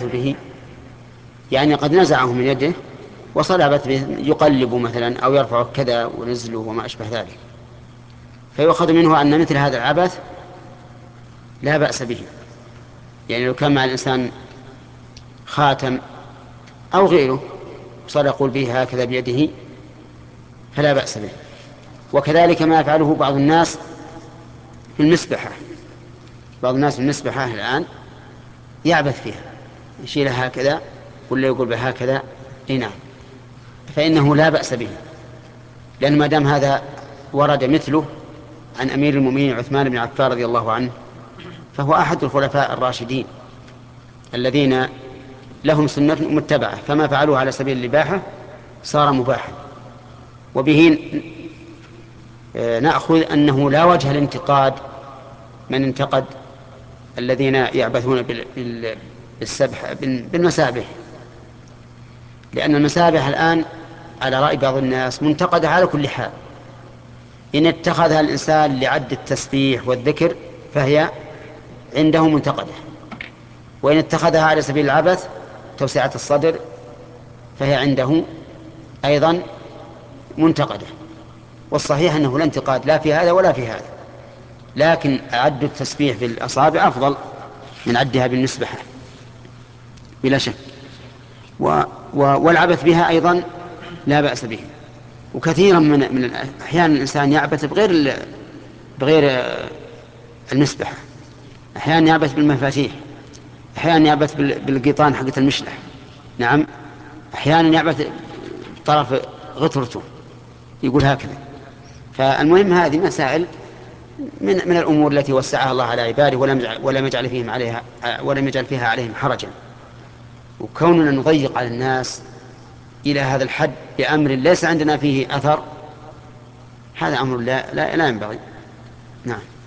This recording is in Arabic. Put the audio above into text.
يعبث به، يعني قد نزعه من يده وصار يعبث به، يقلب مثلا أو يرفع كذا ونزله وما أشبه ذلك، فيؤخذ منه أن مثل هذا العبث لا بأس به. يعني لو كان مع الإنسان خاتم أو غيره صار يقول به هكذا بيده فلا بأس به. وكذلك ما يفعله بعض الناس في المسبحة، بعض الناس في المسبحة الآن يعبث فيها، يشيلها هكذا ولا يقول بهكذا، نعم، فإنه لا بأس به، لأن ما دام هذا ورد مثله عن أمير المؤمنين عثمان بن عفان رضي الله عنه، فهو أحد الخلفاء الراشدين الذين لهم سنة متبعة، فما فعلوه على سبيل الإباحة صار مباحا. وبه نأخذ أنه لا وجه لانتقاد من انتقد الذين يعبثون بالسبح بالمسابح، لأن المسابح الآن على رأي بعض الناس منتقدة على كل حال. إن اتخذها الإنسان لعد التسبيح والذكر فهي عنده منتقدة، وإن اتخذها على سبيل العبث توسعة الصدر فهي عنده أيضا منتقدة. والصحيح أنه لا انتقاد لا في هذا ولا في هذا، لكن عد التسبيح بالأصابع أفضل من عدها بالمسبحة بلا شك. والعبث بها أيضا لا بأس به. وكثيرا من أحيانا الإنسان يعبث بغير المسبحة، أحيانا يعبث بالمفاتيح، أحيانا يعبث بالقيطان حقة المشلح، نعم، أحيانا يعبث بطرف غطرته يقول هكذا. فالمهم هذه مسائل من الأمور التي وسعها الله على عباده ولم يجعل فيها عليهم حرجا. وكوننا نضيق على الناس إلى هذا الحد بأمر ليس عندنا فيه أثر، هذا أمر لا ينبغي. نعم.